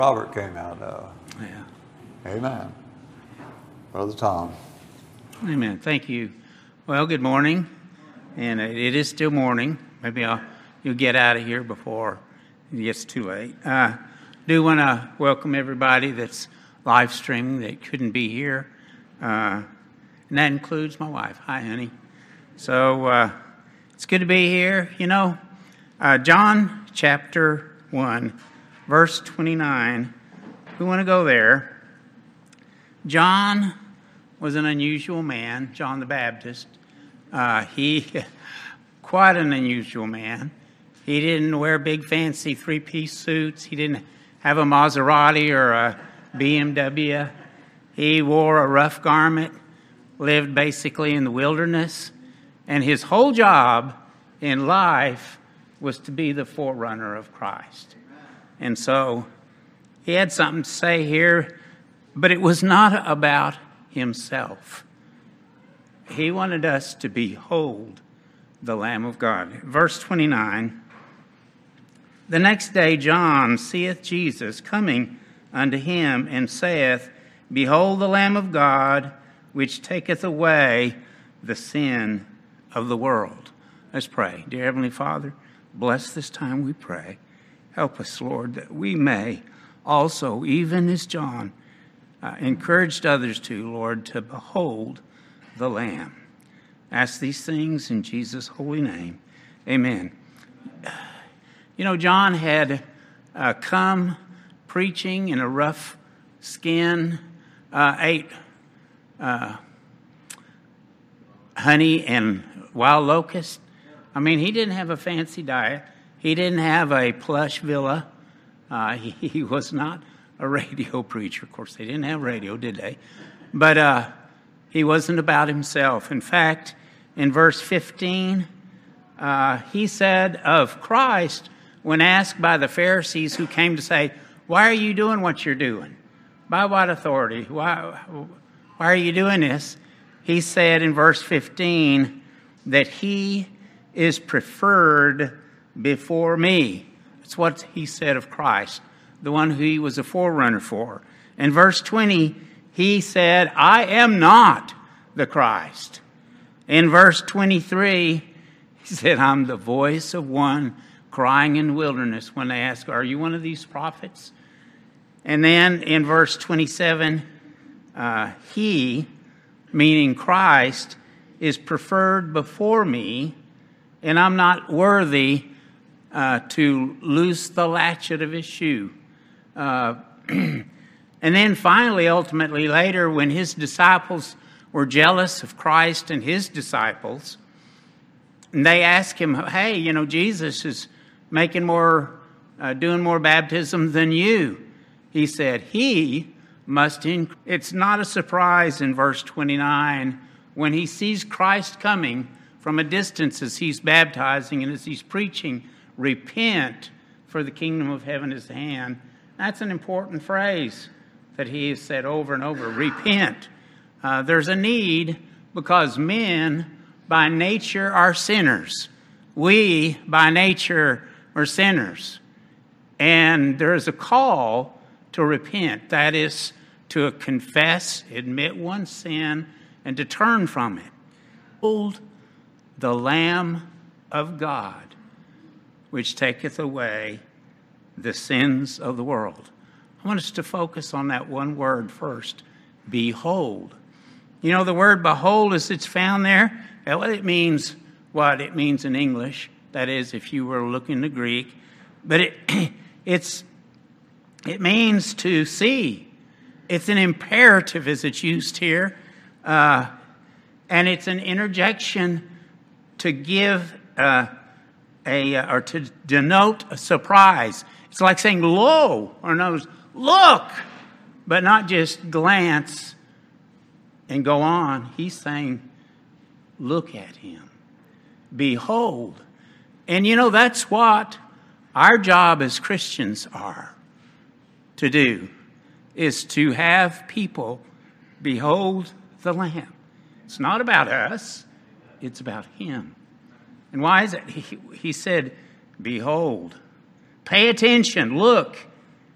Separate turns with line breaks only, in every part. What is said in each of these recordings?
Robert came out of.
Yeah.
Amen. Brother Tom.
Amen. Thank you. Well, good morning. And it is still morning. Maybe you'll get out of here before it gets too late. Do want to welcome everybody that's live streaming that couldn't be here. And that includes my wife. Hi, honey. So it's good to be here. You know, John chapter 1, verse 29. We want to go there. John was an unusual man, John the Baptist. Quite an unusual man. He didn't wear big fancy three-piece suits. He didn't have a Maserati or a BMW. He wore a rough garment, lived basically in the wilderness, and his whole job in life was to be the forerunner of Christ. And so he had something to say here, but it was not about himself. He wanted us to behold the Lamb of God. Verse 29, the next day John seeth Jesus coming unto him, and saith, Behold the Lamb of God, which taketh away the sin of the world. Let's pray. Dear Heavenly Father, bless this time, we pray. Help us, Lord, that we may also, even as John encouraged others to, Lord, to behold the Lamb. Ask these things in Jesus' holy name. Amen. You know, John had come preaching in a rough skin, ate honey and wild locusts. I mean, he didn't have a fancy diet. He didn't have a plush villa. He was not a radio preacher. Of course, they didn't have radio, did they? But he wasn't about himself. In fact, in verse 15, he said of Christ, when asked by the Pharisees who came to say, why are you doing what you're doing? By what authority? Why are you doing this? He said in verse 15 that he is preferred before me. That's what he said of Christ, the one who he was a forerunner for. In verse 20, he said, I am not the Christ. In verse 23, he said, I'm the voice of one crying in the wilderness when they ask, are you one of these prophets? And then in verse 27, he, meaning Christ, is preferred before me, and I'm not worthy to loose the latchet of his shoe. And then finally, ultimately, later, when his disciples were jealous of Christ and his disciples, and they asked him, hey, you know, Jesus is doing more baptism than you. He said, he must increase. It's not a surprise in verse 29 when he sees Christ coming from a distance as he's baptizing and as he's preaching, repent, for the kingdom of heaven is at hand. That's an important phrase that he has said over and over. Repent. There's a need because men by nature are sinners. We by nature are sinners. And there's a call to repent. That is to confess, admit one's sin, and to turn from it. Behold the Lamb of God, which taketh away the sins of the world. I want us to focus on that one word first. Behold. You know, the word behold, as it's found there, it means what it means in English. That is, if you were looking to Greek. But it means to see. It's an imperative as it's used here. And it's an interjection to give or to denote a surprise. It's like saying, lo, or in other words, look, but not just glance and go on. He's saying, look at him. Behold. And you know, that's what our job as Christians are to do, is to have people behold the Lamb. It's not about us. It's about him. And why is it? He said, behold. Pay attention. Look.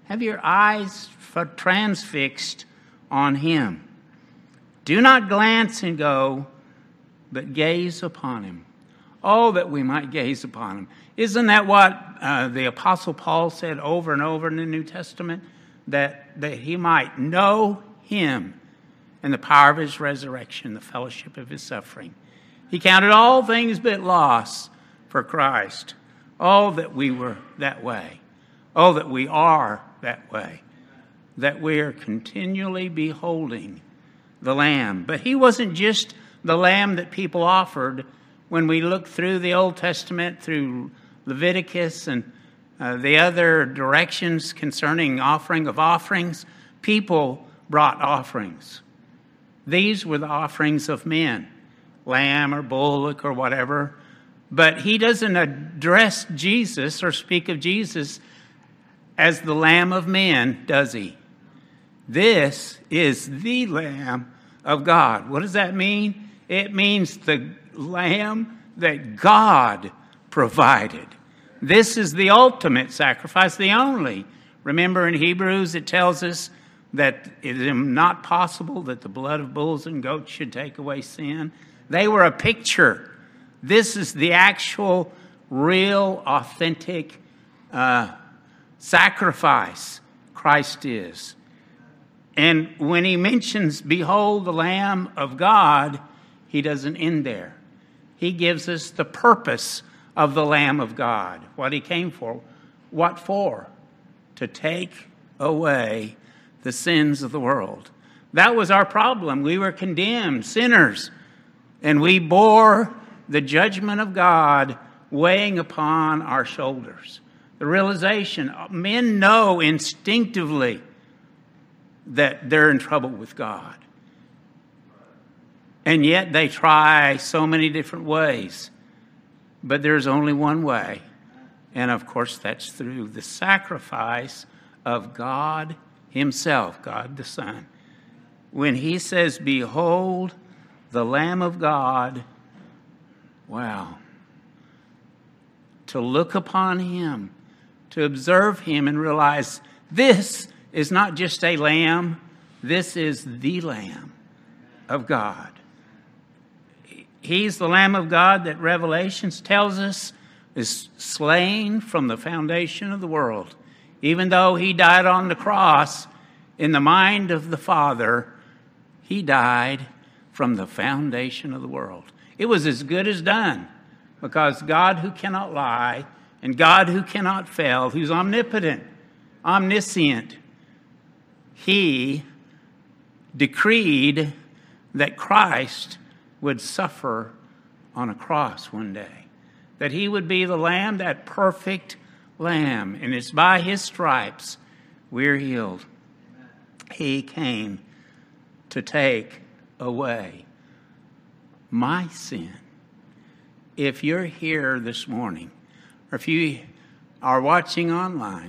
Have your eyes transfixed on him. Do not glance and go, but gaze upon him. Oh, that we might gaze upon him. Isn't that what the Apostle Paul said over and over in the New Testament? That he might know him and the power of his resurrection, the fellowship of his suffering. He counted all things but loss for Christ. Oh, that we were that way. Oh, that we are that way. That we are continually beholding the Lamb. But he wasn't just the Lamb that people offered. When we look through the Old Testament, through Leviticus and the other directions concerning offering of offerings, people brought offerings. These were the offerings of men, lamb or bullock or whatever. But he doesn't address Jesus or speak of Jesus as the Lamb of men, does he? This is the Lamb of God. What does that mean? It means the Lamb that God provided. This is the ultimate sacrifice, the only. Remember in Hebrews it tells us that it is not possible that the blood of bulls and goats should take away sin. They were a picture. This is the actual, real, authentic sacrifice Christ is. And when he mentions, behold the Lamb of God, he doesn't end there. He gives us the purpose of the Lamb of God, what he came for. What for? To take away the sins of the world. That was our problem. We were condemned, sinners, and we bore the judgment of God weighing upon our shoulders. The realization, men know instinctively that they're in trouble with God. And yet they try so many different ways. But there's only one way. And of course, that's through the sacrifice of God himself, God the Son. When he says, behold, the Lamb of God, wow. To look upon him, to observe him and realize this is not just a lamb, this is the Lamb of God. He's the Lamb of God that Revelations tells us is slain from the foundation of the world. Even though he died on the cross, in the mind of the Father, he died from the foundation of the world. It was as good as done, because God who cannot lie and God who cannot fail, who's omnipotent, omniscient, he decreed that Christ would suffer on a cross one day. That he would be the Lamb, that perfect Lamb. And it's by his stripes we're healed. He came to take away my sin. If you're here this morning, or if you are watching online,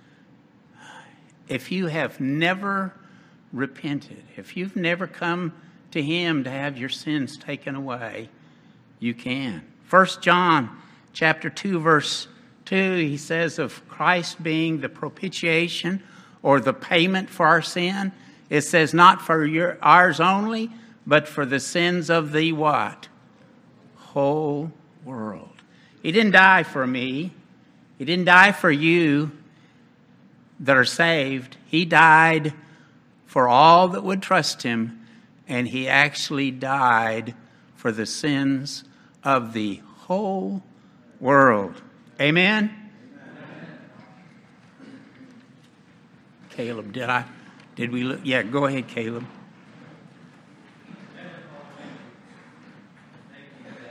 if you have never repented, if you've never come to him to have your sins taken away, you can. 1 John chapter 2, verse 2, he says of Christ being the propitiation or the payment for our sin. It says not for ours only, but for the sins of the what? Whole world. He didn't die for me. He didn't die for you that are saved. He died for all that would trust him, and he actually died for the sins of the whole world. Amen? Caleb, did we look? Yeah, go ahead, Caleb.